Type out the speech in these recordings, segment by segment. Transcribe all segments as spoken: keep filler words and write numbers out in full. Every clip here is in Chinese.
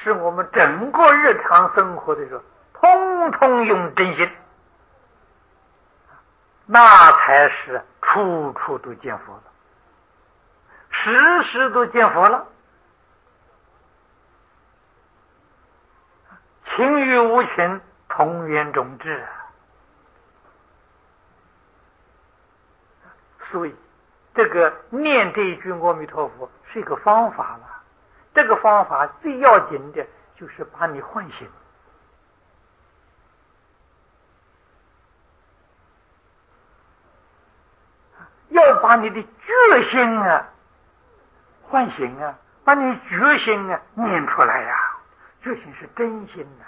是我们整个日常生活的时候，通通用真心，那才是处处都见佛了，时时都见佛了。情与无情，同源种质。所以这个念这一句阿弥陀佛是一个方法了，这个方法最要紧的就是把你唤醒，要把你的决心啊唤醒啊，把你决心啊念出来呀、啊，决心是真心呐、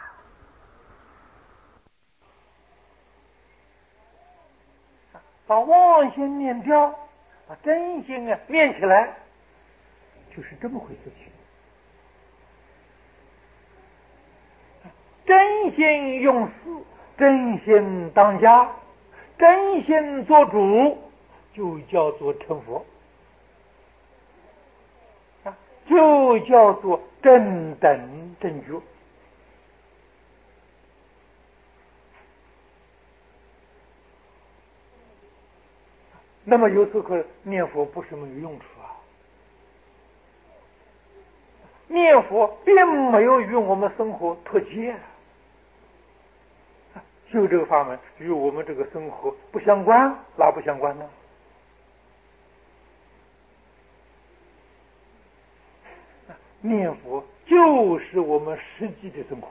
啊，把妄心念掉，把真心啊念起来，就是这么回事情。真心用事，真心当家，真心做主，就叫做成佛，啊，就叫做正等正觉。那么有时候念佛不是没有用处啊，念佛并没有与我们生活脱节啊。修这个法门与我们这个生活不相关，哪不相关呢？念佛就是我们实际的生活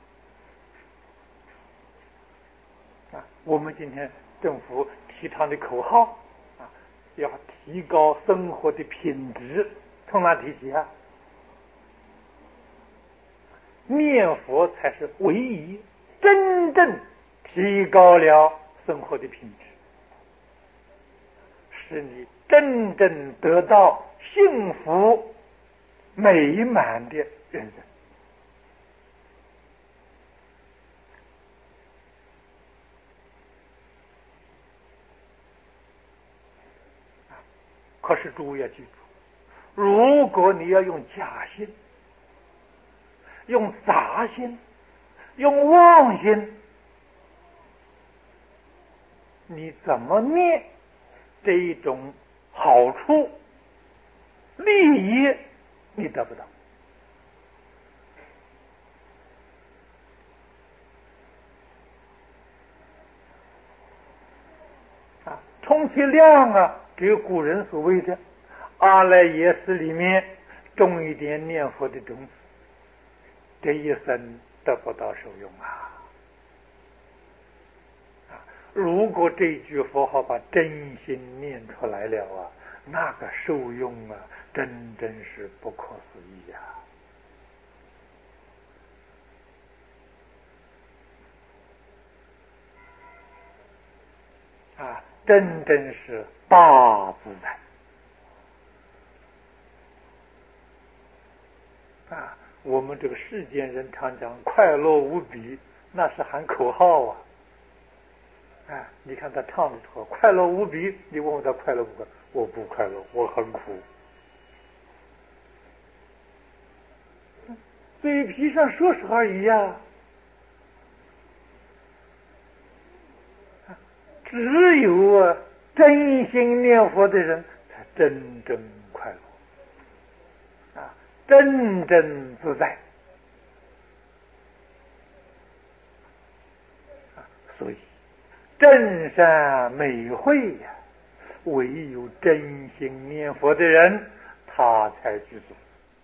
啊！我们今天政府提倡的口号啊，要提高生活的品质，从哪提起啊？念佛才是唯一真正提高了生活的品质，使你真正得到幸福美满的人生可是诸位要记住，如果你要用假心、用杂心、用妄心，你怎么念这一种好处利益你得不到啊？充其量啊，给古人所谓的阿赖耶识里面种一点念佛的种子，这一生得不到受用啊！啊，如果这句佛号把真心念出来了啊，那个受用啊，真真是不可思议啊！啊，真真是大自在啊！我们这个世间人常讲快乐无比，那是喊口号啊！哎，你看他唱的时候快乐无比，你问我他快乐不快乐？我不快乐，我很苦。嘴皮上说说而已呀、啊，只有啊真心念佛的人才真正快乐啊，真正自在啊。所以真善美慧呀、啊，唯有真心念佛的人，他才具足。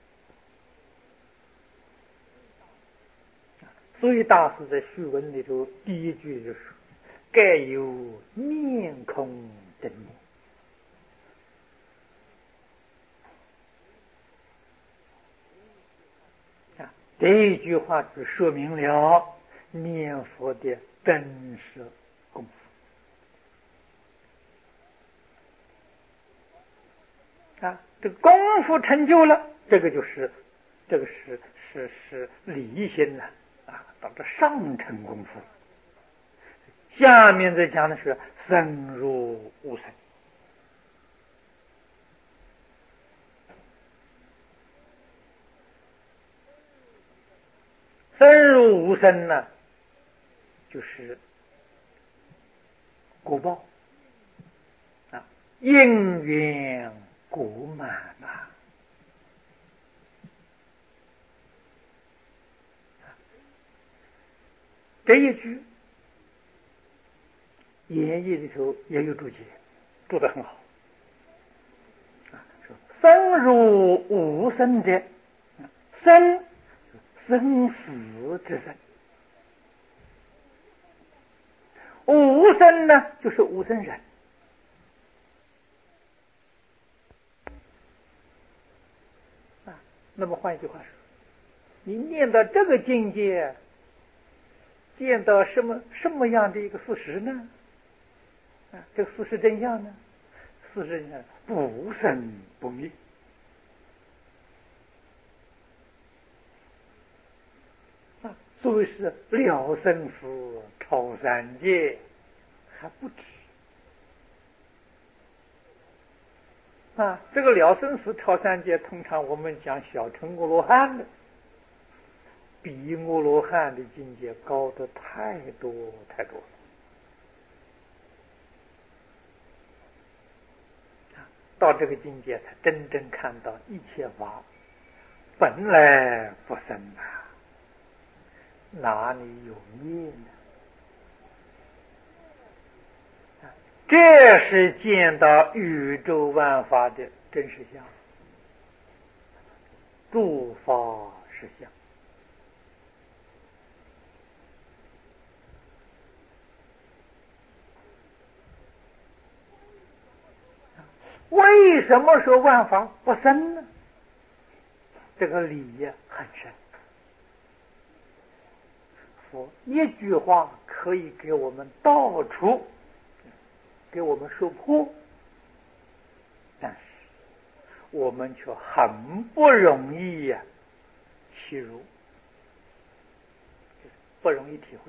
所以大师在序文里头第一句就说：“盖有面空真念。”啊，这一句话就说明了念佛的真实功夫。啊，这个功夫成就了，这个就是这个是是是理心呐。啊，到这上乘功夫，下面再讲的是深入无生。 生如无生呢，就是果报啊，因缘果满啊。这一句演义里头也有注解，做得很好啊。说生如无生者，生生死之生，无生呢就是无生人啊。那么换一句话说，你念到这个境界，见到什么什么样的一个事实呢？啊，这个事实真相呢？事实真相不生不灭啊，所谓是了生死超三界还不止啊。这个了生死超三界，通常我们讲小乘阿罗汉的，比阿罗汉的境界高得太多太多了。到这个境界，才真正看到一切法本来不生啊，哪里有灭呢？这是见到宇宙万法的真实相，诸法实相。为什么说万法不生呢？这个理呀很深，佛一句话可以给我们道出，给我们说破，但是我们却很不容易呀、啊，其如不容易体会。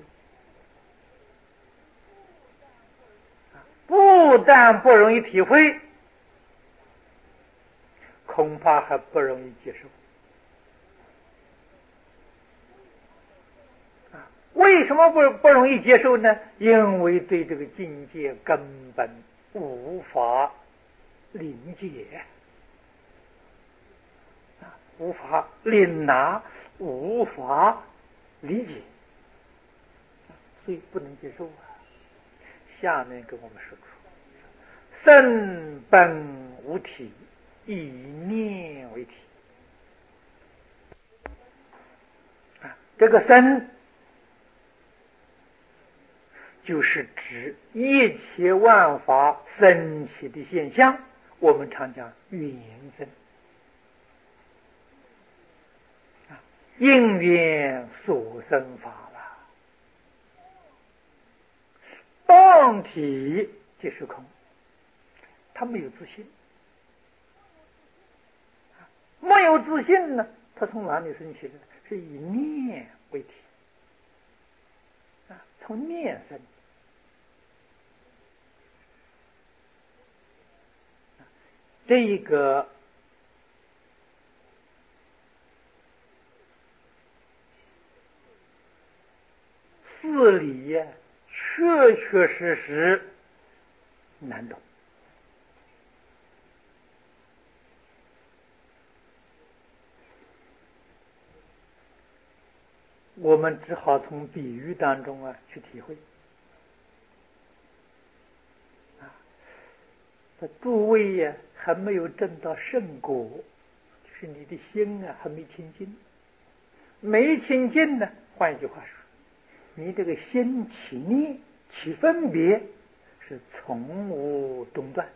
不但不容易体会，恐怕还不容易接受。啊，为什么不不容易接受呢？因为对这个境界根本无法理解，啊，无法领纳，无法理解，所以不能接受啊。下面跟我们说出，生本无体，以念为体。啊，这个生就是指一切万法生起的现象，我们常讲缘生啊，因缘所生法了。当体即是空，他没有自信，没有自信呢，他从哪里生起的？是以念为体啊，从念生。这一个事理呀，确确实实难懂。我们只好从比喻当中啊去体会。啊，这诸位呀、啊、还没有证到圣果，就是你的心啊还没清净，没清净呢。换一句话说，你这个心起念起分别是从无中断。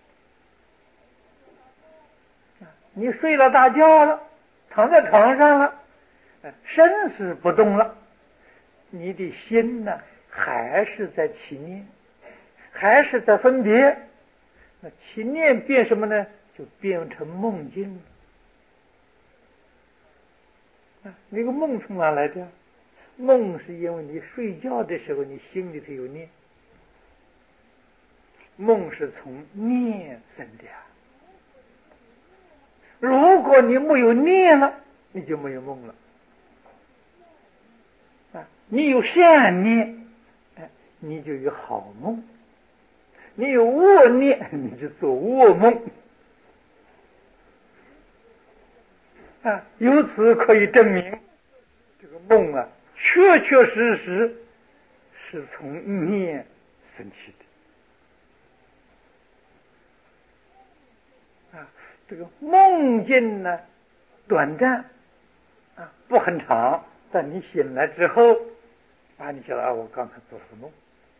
你睡了大觉了，躺在床上了，身是不动了，你的心呢还是在起念，还是在分别。那起念变什么呢？就变成梦境了。那个梦从哪来的？梦是因为你睡觉的时候你心里头有念，梦是从念生的啊。如果你没有念了，你就没有梦了。 啊，你有善念，哎，你就有好梦；你有恶念，你就做恶梦。啊，由此可以证明，这个梦啊，确确实实是从念生起的。啊，这个梦境呢，短暂，啊，不很长，但你醒来之后，啊，你晓得啊，我刚才做了个梦，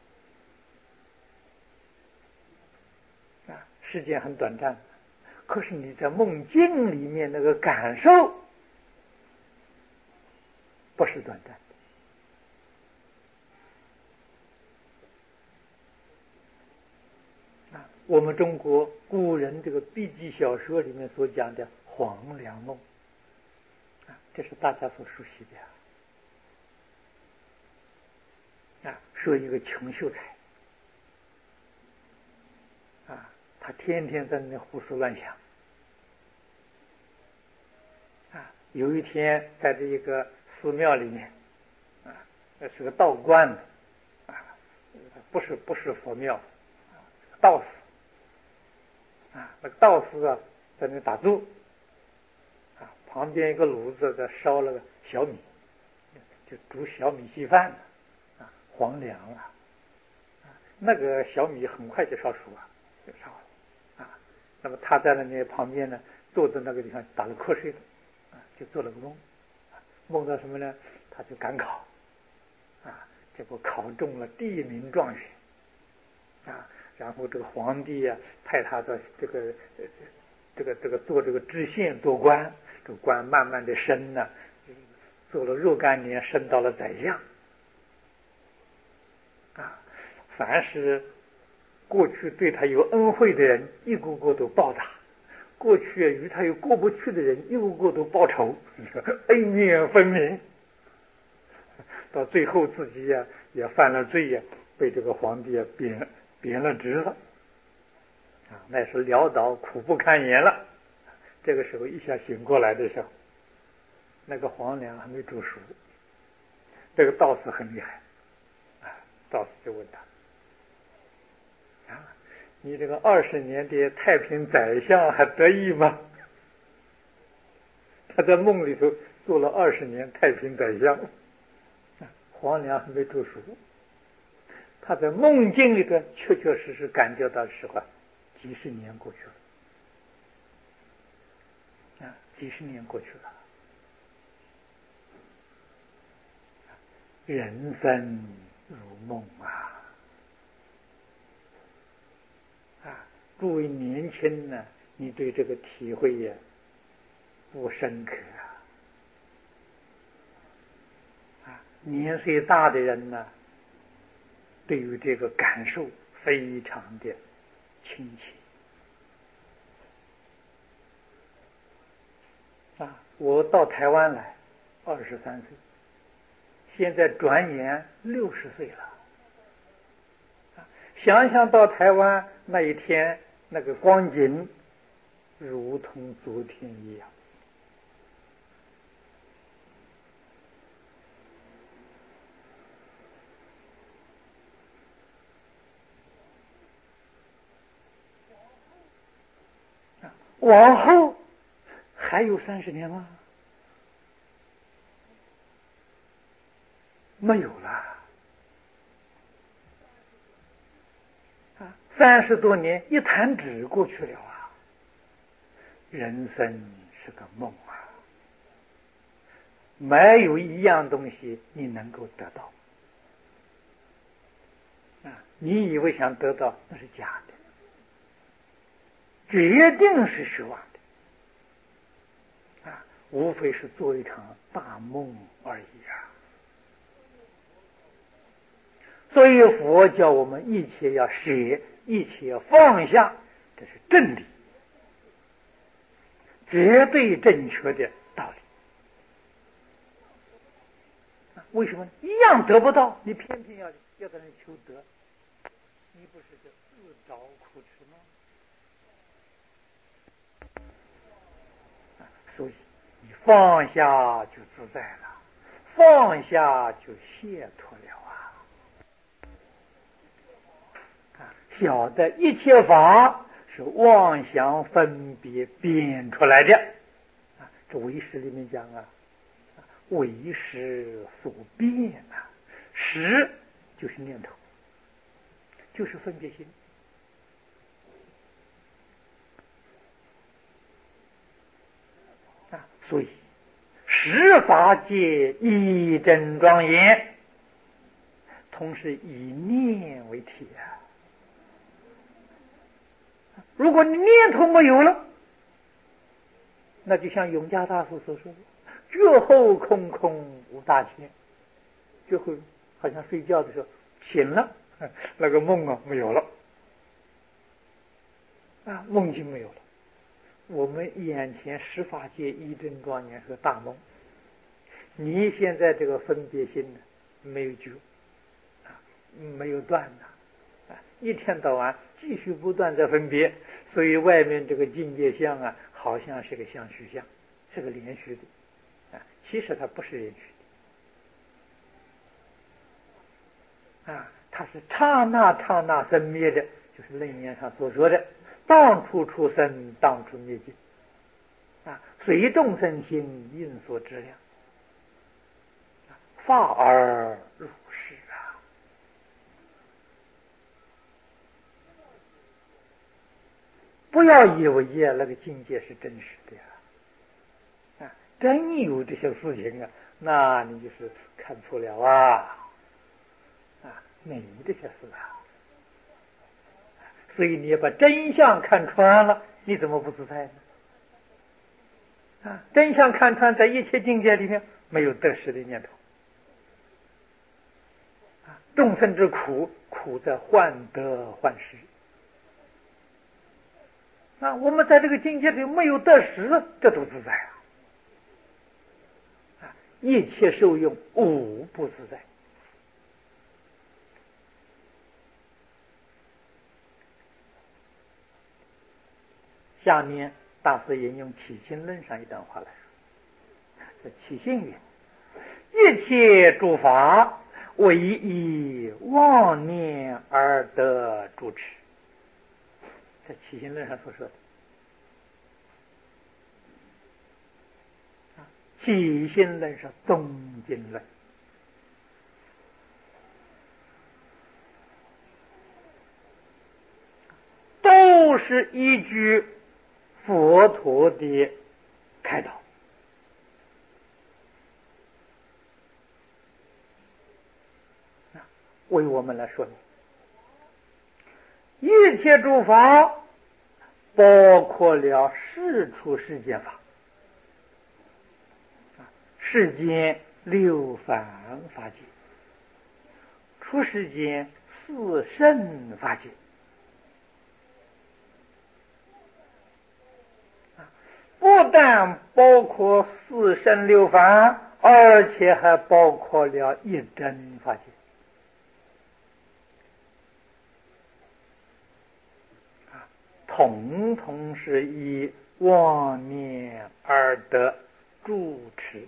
啊，时间很短暂，可是你在梦境里面那个感受不是短暂的。啊，我们中国古人这个笔记小说里面所讲的黄粱梦，啊，这是大家所熟悉的。啊，说一个穷秀才，啊，他天天在那胡思乱想。啊，有一天在这一个寺庙里面，啊，那是个道观，啊，不是不是佛庙，啊，道士，啊，那个道士啊在那打坐，啊，旁边一个炉子在烧了个小米，就煮小米稀饭，啊，黄粱啊，啊，那个小米很快就烧熟了，就烧了，啊，那么他在那里旁边呢，坐在那个地方打个瞌睡的。就做了个梦，梦到什么呢？他就赶考，啊，结果考中了第一名状元，啊，然后这个皇帝呀、啊、派他的这个这个这个做这个知县做官，这个官慢慢的升呢，做了若干年，升到了宰相，啊，凡是过去对他有恩惠的人，一个个都报答。过去与他有过不去的人，一个个都报仇，恩怨分明。到最后自己呀、啊、也犯了罪呀、啊，被这个皇帝啊贬贬了职了。啊，那是潦倒苦不堪言了。这个时候一下醒过来的时候，那个黄粱还没煮熟。这个道士很厉害，啊，道士就问他，啊，你这个二十年的太平宰相还得意吗？他在梦里头做了二十年太平宰相，黄粱还没煮熟。他在梦境里头确确实实感觉到时候，几十年过去了，啊，几十年过去了。人生如梦啊！啊，诸位年轻呢，你对这个体会也不深刻啊！啊，年岁大的人呢，对于这个感受非常的亲切啊！我到台湾来，二十三岁，现在转眼六十岁了。想想到台湾那一天那个光景，如同昨天一样。往后还有三十年吗？没有了。啊，三十多年一弹指过去了啊！人生是个梦啊，没有一样东西你能够得到啊！你以为想得到那是假的，决定是虚妄的啊！无非是做一场大梦而已啊！所以佛教我们一切要舍，一切要放下，这是真理，绝对正确的道理。为什么一样得不到，你偏偏要要在那求得？你不是就自找苦吃吗？啊，所以你放下就自在了， 放下就解脱了啊！啊，晓得一切法是妄想分别变出来的啊！这唯识里面讲啊，唯识所变啊，识就是念头，就是分别心。啊，所以十法界一真庄严，同时以念为体啊。如果你念头没有了，那就像永嘉大师所说的“觉后空空无大千”，就会好像睡觉的时候醒了，那个梦啊没有了，啊，梦境没有了。我们眼前十法界一真庄严是个大梦，你现在这个分别心呢没有觉啊，没有断的啊，一天到晚继续不断在分别，所以外面这个境界相啊，好像是个相续相，是个连续的啊，其实它不是连续的啊，它是刹那刹那生灭的，就是楞严上所说的当处出生，当处灭尽啊，随众生心应所知量，法而如是啊。不要以为呀那个境界是真实的呀，啊，真有这些事情啊，那你就是看错了啊，啊，没这些事啊。所以你要把真相看穿了，你怎么不自在呢？啊，真相看穿，在一切境界里面没有得失的念头。啊，众生之苦，苦在患得患失。啊，我们在这个境界里没有得失，这都自在啊！啊，一切受用，无不自在。下面大师引用起信论上一段话来说：这起信云：一切诸法唯以妄念而得主持。在起信论上所说的。起信论是宗经论，都是依据佛陀的开导，为我们来说明一切诸法，包括了世出世间法，世间六凡法界，出世间四圣法界，不但包括四圣六凡，而且还包括了一真法界。统统是以妄念而得住持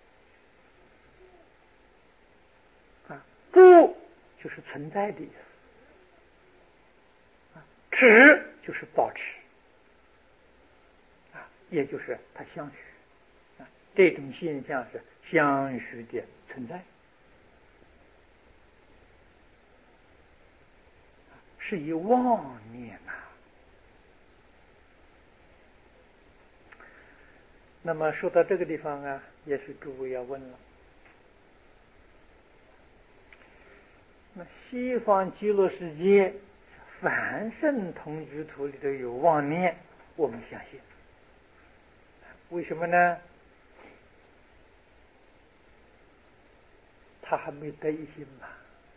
啊，住就是存在的意思，持就是保持啊，也就是它相续啊，这种现象是相续的存在，是以妄念啊。那么说到这个地方啊，也是诸位要问了。那西方极乐世界凡圣同居土里头有妄念，我们相信。为什么呢？他还没得一心嘛。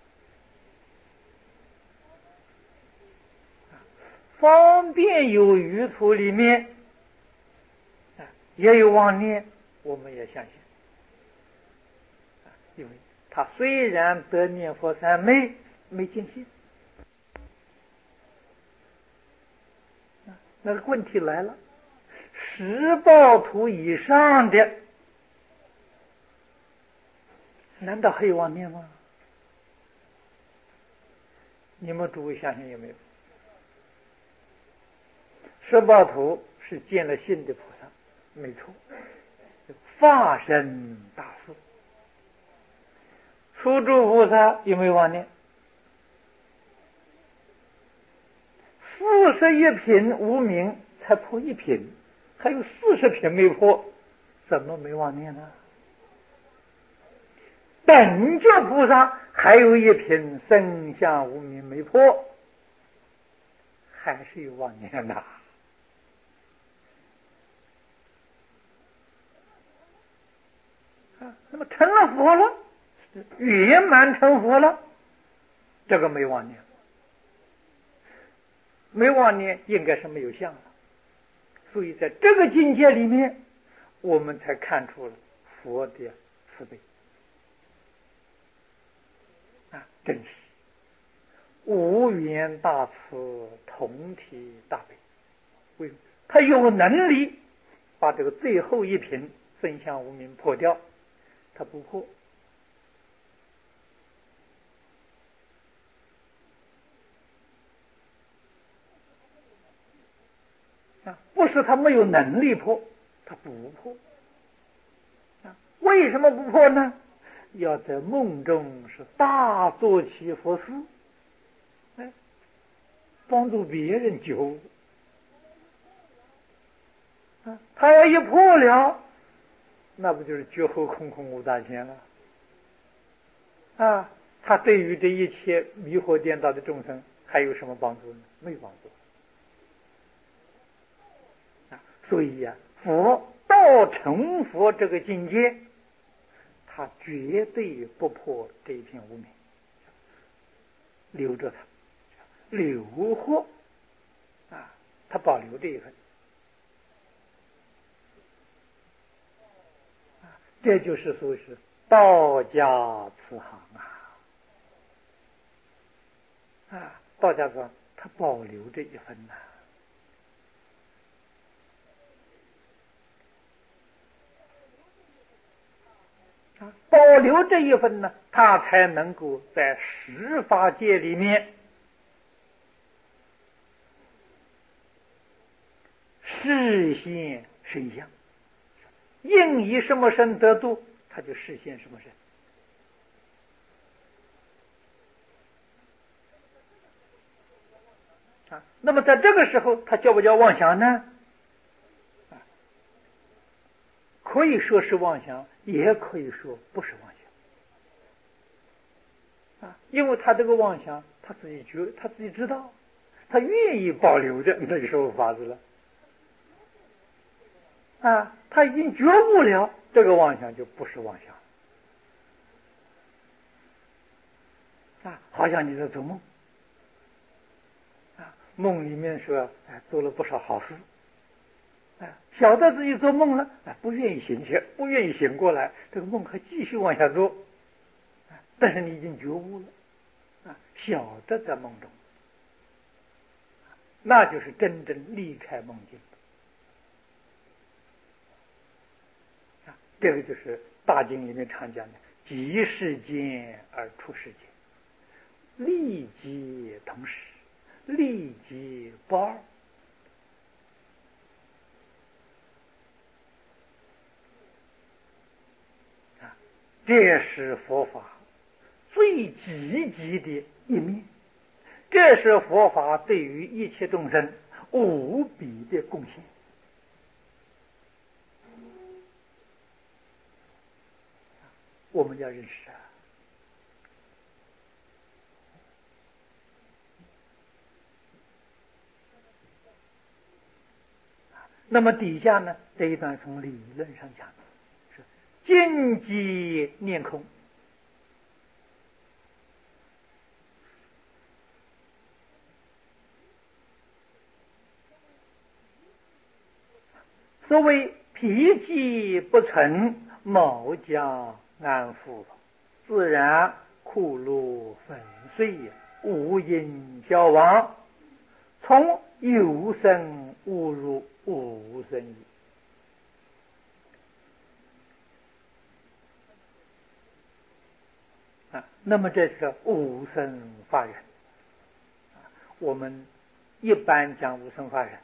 方便有余土里面也有妄念，我们也相信。因为他虽然得念佛三昧，没见性。那个问题来了，十报土以上的， 难道还有妄念吗？你们诸位想想有没有？十报图是见了性的菩萨，没错，法身大士。初住菩萨有没有妄念？四十一品无明才破一品，还有四十品没破，怎么没妄念呢？等觉菩萨还有一品生相无明没破，还是有妄念呐。啊，那么成了佛了，圆满成佛了，这个没妄念，没妄念应该是没有相了。所以在这个境界里面，我们才看出了佛的慈悲啊，真是无缘大慈，同体大悲。为什么？他有能力把这个最后一品生相无明破掉，他不破。啊，不是他没有能力破，他不破。啊，为什么不破呢？要在梦中是大做其佛事，哎，帮助别人觉悟。啊，他要一破了，那不就是觉后空空无大千了？啊，他对于这一切迷惑颠倒的众生还有什么帮助呢？没有帮助。啊，所以呀、啊，佛到成佛这个境界，他绝对不破这一片无明，留着它，留活啊，他保留这一份。这就是所谓是道家慈航啊！啊，道家说他保留这一份呐、啊，啊，保留这一份呢，他才能够在十法界里面实现身相，应以什么身得度，他就实现什么身。啊，那么在这个时候，他叫不叫妄想呢？啊，可以说是妄想，也可以说不是妄想。啊，因为他这个妄想，他自己觉，他自己知道，他愿意保留着，那就说法子了。啊，他已经觉悟了，这个妄想就不是妄想。啊，好像你在做梦。啊，梦里面说，哎，做了不少好事。啊，晓得自己做梦了，啊，不愿意醒去，不愿意醒过来，这个梦还继续往下做。啊，但是你已经觉悟了，啊，晓得在梦中，那就是真正离开梦境。啊，这个就是大经里面常讲的“即世间而出世间，立即同时，立即不二”。啊，这是佛法最积极的一面，这是佛法对于一切众生无比的贡献。我们要认识啊。那么底下呢，这一段从理论上讲是净机念空。所谓脾气不存，毛将安抚，自然库路粉碎，无因消亡，从有生误入无生矣。 啊，那么这是无生法忍。我们一般讲无生法忍，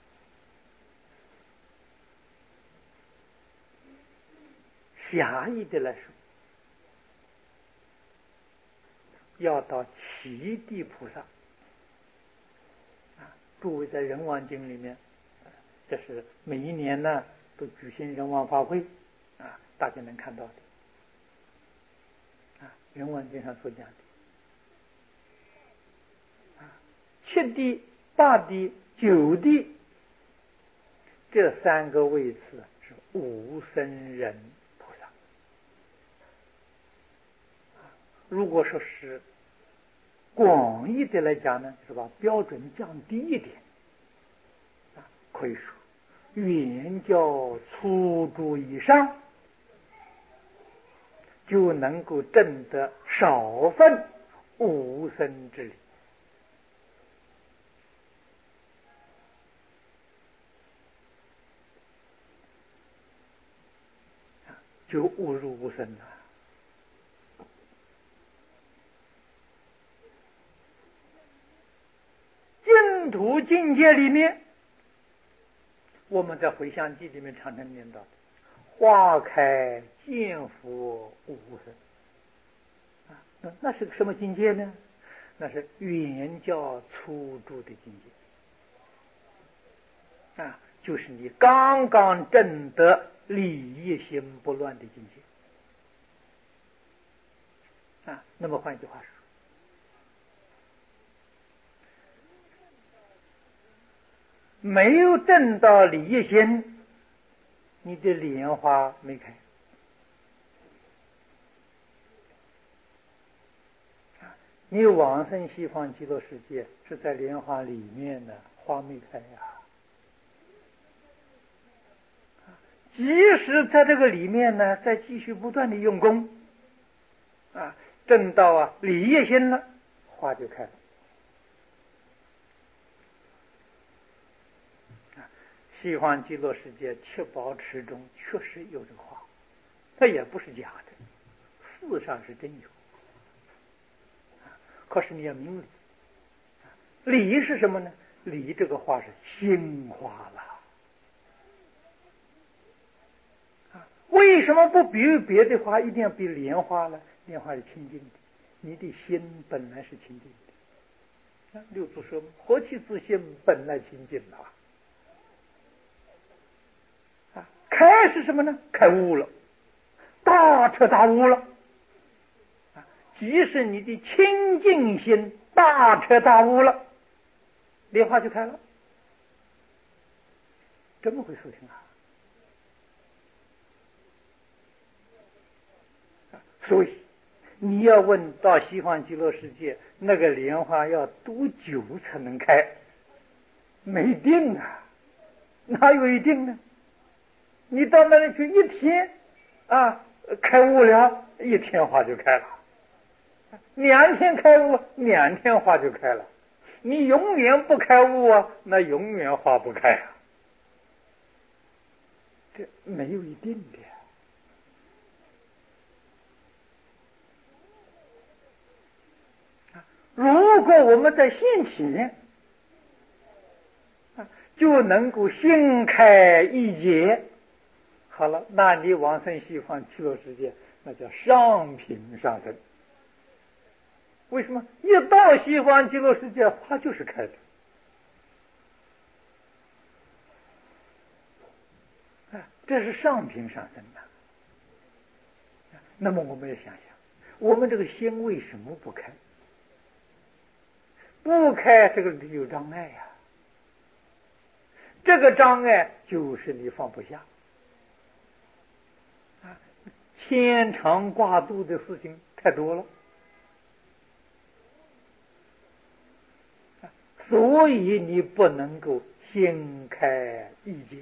狭义的来说，要到七地菩萨。啊，诸位在人王经里面，这是每一年呢都举行人王法会，啊，大家能看到的。啊，人王经上所讲的。七地、八地、九地，这三个位次是无生忍菩萨。如果说是广义的来讲呢，是把标准降低一点，啊，可以说原教初住以上，就能够证得少分无生之理。就误入无生了。净土境界里面，我们在回向记里面常常念到的花开见佛无生啊，那那是个什么境界呢？那是原教初住的境界啊，就是你刚刚证得理一心不乱的境界啊。那么换句话说，没有证到理一心，你的莲花没开。你往生西方极乐世界是在莲花里面的，花没开呀。即使在这个里面呢，再继续不断的用功，啊，证到啊理业心了，花就开了。啊，西方极乐世界七宝池中确实有这个花，它也不是假的，事实上是真有。啊，可是你要明理，理是什么呢？理这个花是心花了。为什么不比别的花，一定要比莲花呢？莲花是清净的，你的心本来是清净的。六祖说：“何其自心本来清净啊！”啊，开是什么呢？开悟了，大彻大悟了。啊，即使你的清净心大彻大悟了，莲花就开了。怎么回事情啊？所以你要问到西方极乐世界那个莲花要多久才能开，没定啊，哪有一定呢？你到那里去一天啊，开悟了，一天花就开了；两天开悟，两天花就开了。你永远不开悟啊，那永远花不开啊，这没有一定的。如果我们在现前啊，就能够心开意解，好了，那你往生西方极乐世界，那叫上品上生。为什么？一到西方极乐世界，花就是开的。啊，这是上品上生的。那么我们要想想，我们这个心为什么不开？不开，这个有障碍呀、啊。这个障碍就是你放不下啊，牵肠挂肚的事情太多了，所以你不能够心开意解，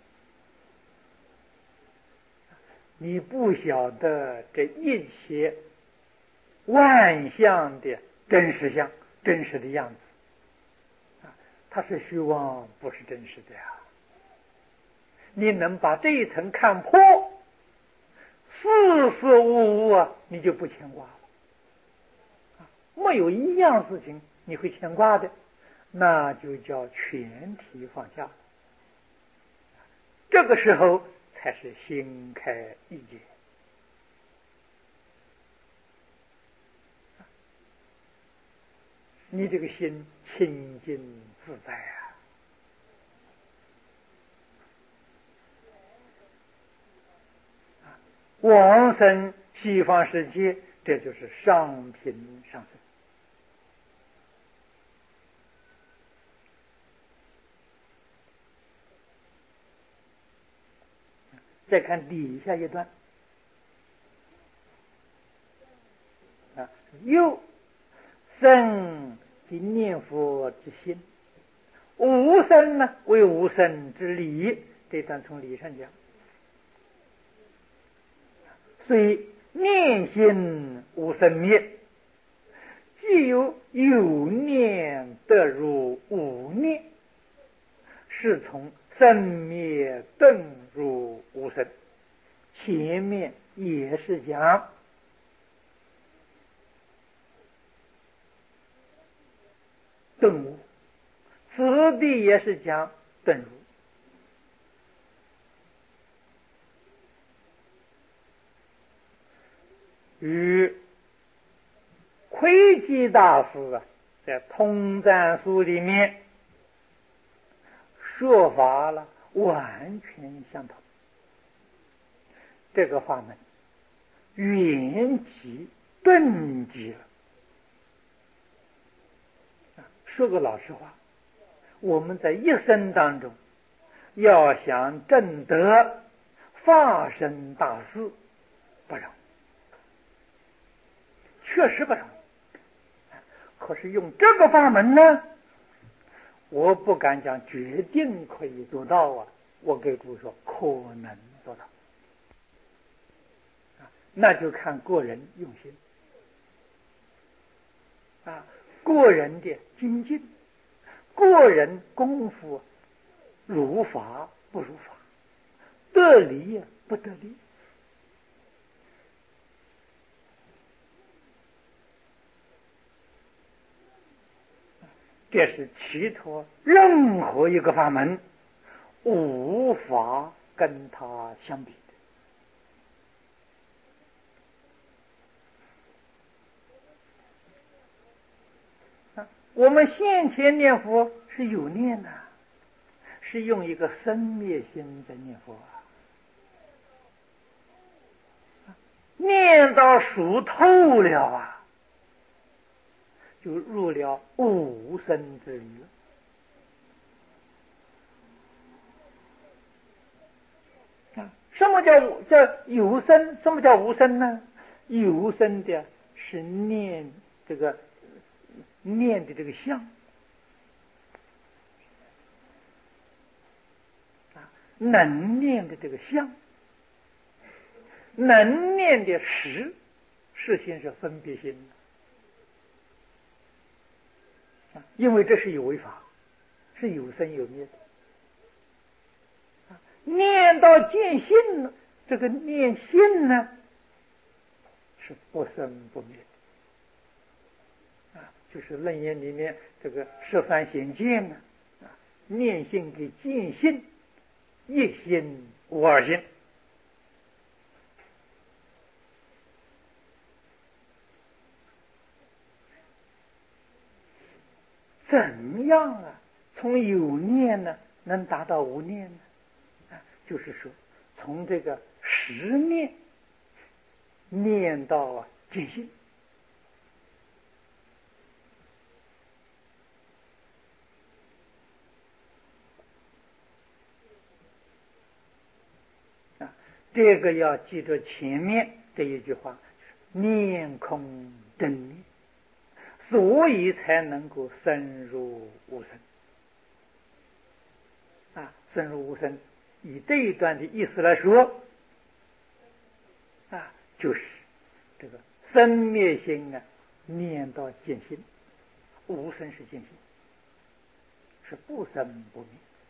你不晓得这一切万象的真实相、真实的样子。它是虚妄，不是真实的呀。你能把这一层看破，事事物物啊，你就不牵挂了。 没有一样事情你会牵挂的，那就叫全体放下。这个时候才是心开意解。你这个心清净自在啊！往生西方世界，这就是上品上生。再看底下一段啊，又生即念佛之心，无生呢为无生之理。这段从理上讲，所以念心无生灭，既有有念得入无念，是从生灭顿入无生。前面也是讲顿悟，此地也是讲顿入。与窥基大师啊，在《通赞书》里面说法了，完全相同。这个法门圆寂顿寂了。说个老实话，我们在一生当中要想证得发生大事，不容易，确实不容易。可是用这个法门呢，我不敢讲决定可以做到啊，我给诸位说可能做到。那就看个人用心啊，个人的精进，个人功夫如法不如法，得理不得理。这是其他任何一个法门无法跟它相比的。我们现前念佛是有念的，是用一个生灭心在念佛啊，念到熟透了啊，就入了无生之理了。什么叫叫有生？什么叫无生呢？有生的是念这个念的这个相啊，能念的这个相，能念的实，实心是分别心啊，因为这是有为法，是有生有灭的。念到见性了，这个念性呢是不生不灭的啊，就是楞严里面这个十番显见呢啊，念性给见性，一心无二心。怎样啊？从有念呢，能达到无念呢？啊，就是说，从这个实念念到见性。啊，这个要记住前面这一句话：念空真念，所以才能够深入无生。啊，深入无生，以这一段的意思来说，啊，就是这个生灭心啊，念到见性，无生是见性，是不生不灭。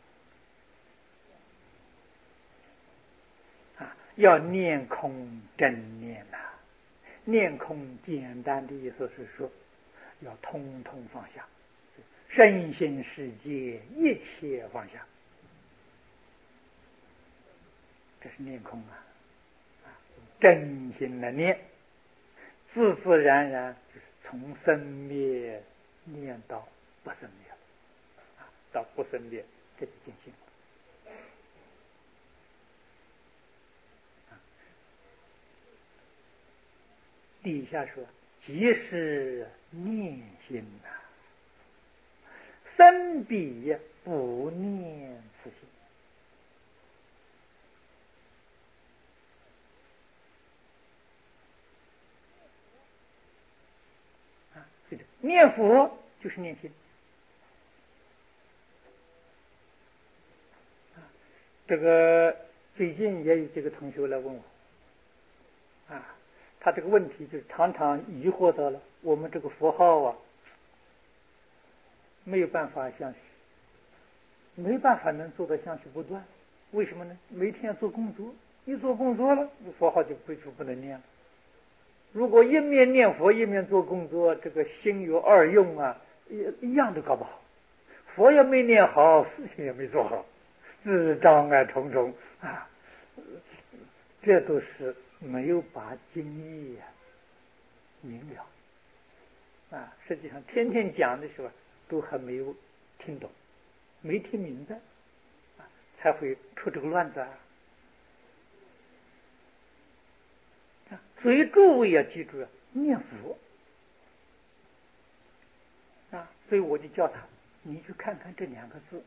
啊，要念空真念呐、啊，念空简单的意思是说， 要通通放下，身心世界一切放下，这是念空啊！真心的念，自自然然就是从生灭念到不生灭了，啊，到不生灭，这就见性了。底下说，即是念心呐、啊，生彼不念此心。啊，念佛就是念心。啊，这个最近也有这个同学来问我，啊。他这个问题就是常常疑惑到了，我们这个佛号啊，没有办法相续，没办法能做到相续不断。为什么呢？每天做工作，一做工作了，佛号就不就不能念了。如果一面念佛一面做工作，这个心有二用啊，一一样都搞不好。佛也没念好，事情也没做好，是障碍重重啊！这都是没有把经义啊明了啊！实际上天天讲的时候都还没有听懂，没听明白啊，才会出这个乱子啊！所以诸位要记住啊，念佛啊！所以我就叫他，你去看看这两个字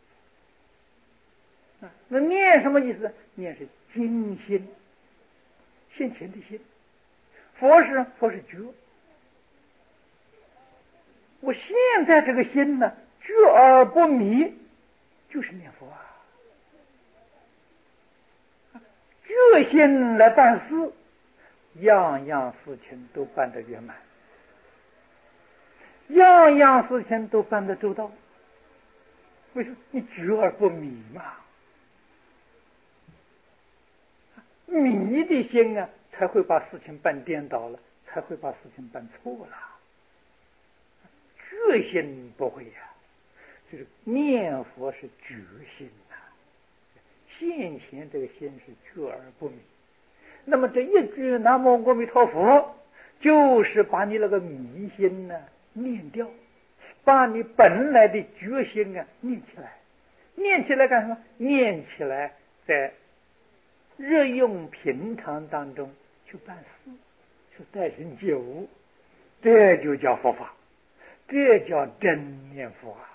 啊，那念什么意思？念是精心，现前的心。佛是佛是觉，我现在这个心呢，觉而不迷，就是念佛啊。觉心来办事，样样事情都办得圆满，样样事情都办得周到。为什么？你觉而不迷嘛。迷的心啊，才会把事情办颠倒了，才会把事情办错了。觉心不会呀、啊，就是念佛是觉心呐、啊，现前这个心是觉而不迷。那么这一句南无阿弥陀佛，就是把你那个迷心呢、啊、念掉，把你本来的觉心啊念起来。念起来干什么？念起来在日用平常当中去办事，去待人接物，这就叫佛法，这叫真念佛啊！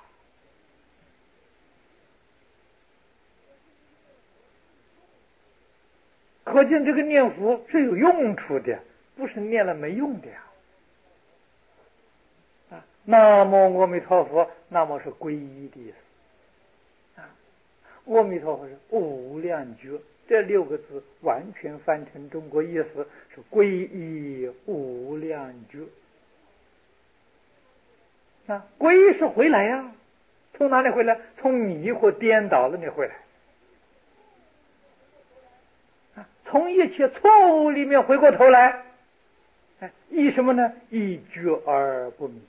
可见这个念佛是有用处的，不是念了没用的呀！啊，南无阿弥陀佛，那么是皈依的意思啊。阿弥陀佛是无量觉，这六个字完全翻成中国意思是皈依无量觉。啊，归是回来呀、啊，从哪里回来？从迷惑颠倒了你回来，啊，从一切错误里面回过头来，哎，以什么呢？以觉而不迷，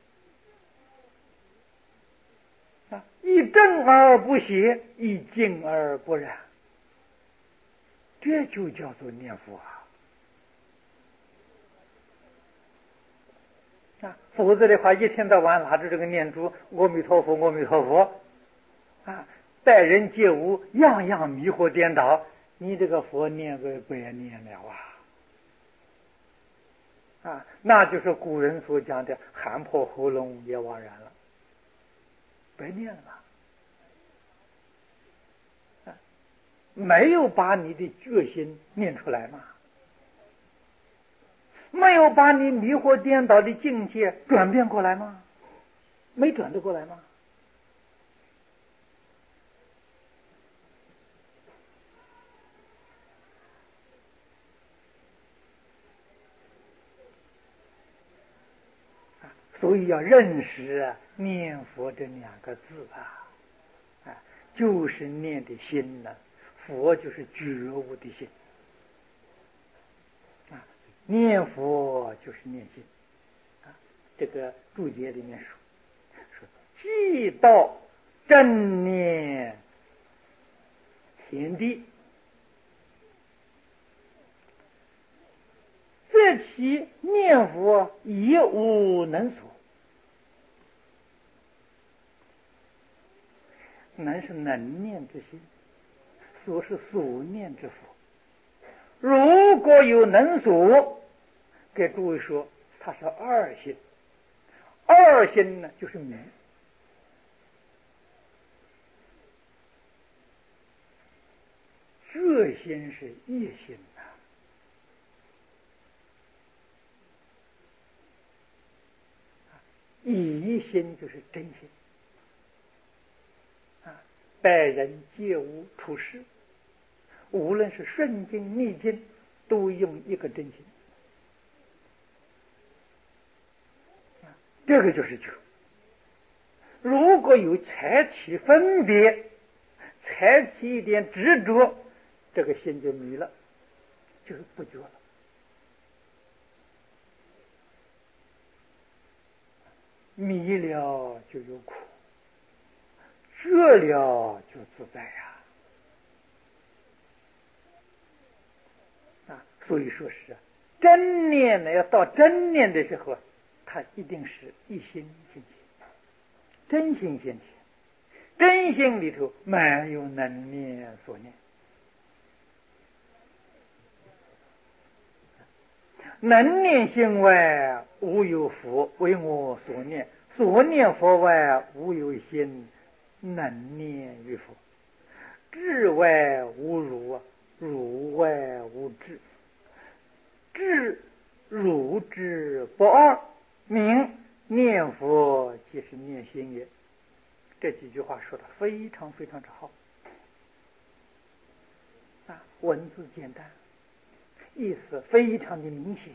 啊，以正而不邪，以静而不染，这就叫做念佛啊！啊，否则的话，一天到晚拿着这个念珠，阿弥陀佛，阿弥陀佛，啊，待人接物，样样迷惑颠倒，你这个佛念个白念了啊！啊，那就是古人所讲的喊破喉咙也枉然了，白念了啊！没有把你的决心念出来嘛，没有把你迷惑颠倒的境界转变过来吗？没转得过来吗？所以要认识啊，念佛这两个字啊，啊，就是念的心呢、啊，佛就是觉悟的心，啊，念佛就是念心，啊， 这个注解里面说说，即到正念天地，则其念佛亦无能所。能是能念之心，所是所念之佛。如果有能所，给诸位说，它是二心。二心呢，就是迷。这心是业心呐、一心就是真心啊！待人接物处事，无论是顺境逆境，都用一个真心。这个就是觉。如果有才起分别，才起一点执着，这个心就迷了，就是不觉了。迷了就有苦，觉了就自在呀！啊，所以说是真念呢，要到真念的时候，它一定是一心现前，真心现前。真心里头没有能念所念，能念心外无有佛为我所念，所念佛外无有心能念于佛。智外无如，如外无智，智如智不二，名念佛即是念心也。这几句话说的非常非常之好啊，文字简单，意思非常的明显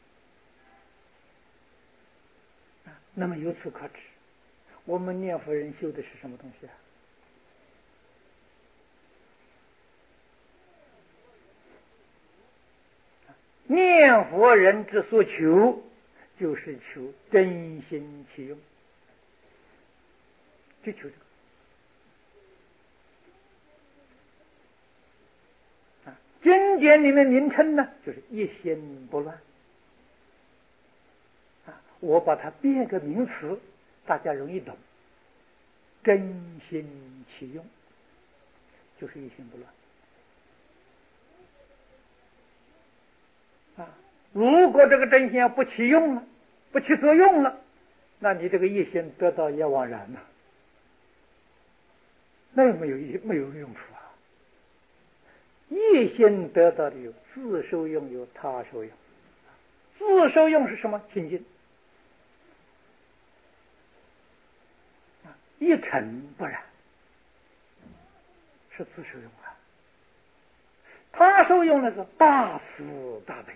啊。那么由此可知，我们念佛人修的是什么东西啊？念佛人之所求，就是求真心其用，就求这个。经典里面名称呢，就是一心不乱啊。我把它变个名词，大家容易懂。真心其用，就是一心不乱啊。如果这个真心要不起用了，不起作用了，那你这个一心得到也枉然了，那也没有没有用处啊。一心得到的有自受用，有他受用。自受用是什么？清净，一尘不染，是自受用啊。他受用的是大慈大悲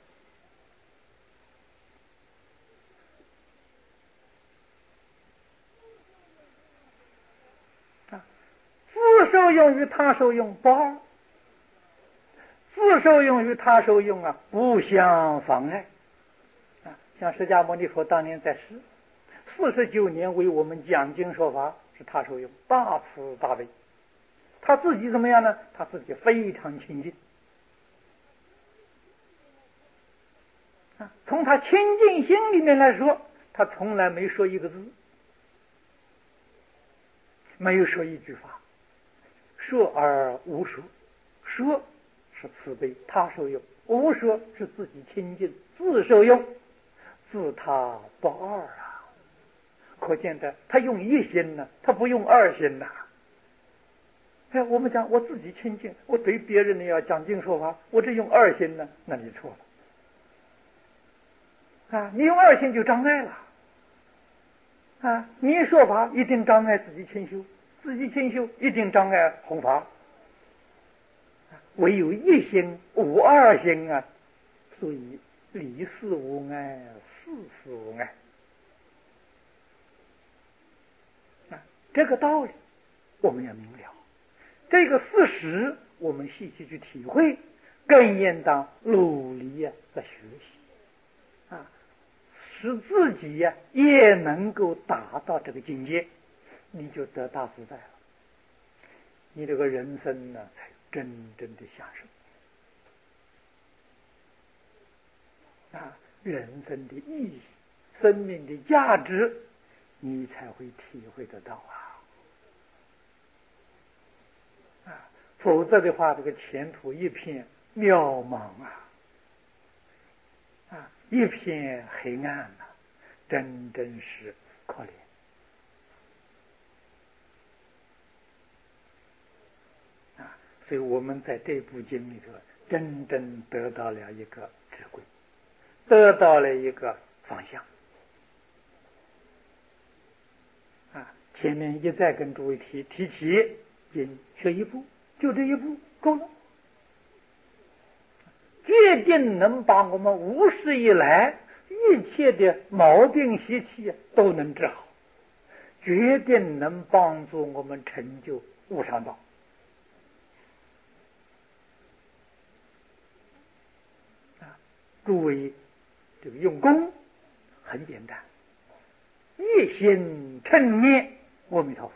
啊。自受用与他受用不二，自受用与他受用啊不相妨碍啊。像释迦牟尼佛当年在世四十九年为我们讲经说法，是他受用，大慈大悲。他自己怎么样呢？他自己非常清净啊。从他清净心里面来说，他从来没说一个字，没有说一句话，说而无说。说是慈悲，他受用；无说是自己清净，自受用，自他不二啊。可见的，他用一心呢，他不用二心呐。哎，我们讲我自己清净，我对别人呢要讲经说法，我这用二心呢，那你错了啊！你用二心就障碍了啊！你说法一定障碍自己清修，自己清修一定障碍弘法。唯有一心无二心啊，所以理事无碍，事事无碍啊。这个道理我们要明了，这个事实我们细细去体会，更应当努力啊来学习啊。 使自己呀、也能够达到这个境界，你就得大自在了。你这个人生呢，才真正的享受啊，人生的意义、生命的价值，你才会体会得到啊！啊，否则的话，这个前途一片渺茫啊，啊，一片黑暗啊，真真是可怜。所以我们在这部经里头，真正得到了一个智慧，得到了一个方向。啊，前面一再跟诸位提提起，仅学一步，就这一步够了，决定能把我们无始以来一切的毛病习气都能治好，决定能帮助我们成就无上道。诸位，这个用功很简单，一心称念阿弥陀佛，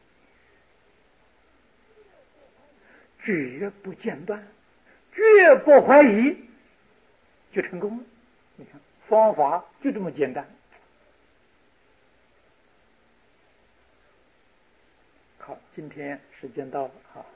绝不间断，绝不怀疑，就成功了。你看，方法就这么简单。好，今天时间到了，好。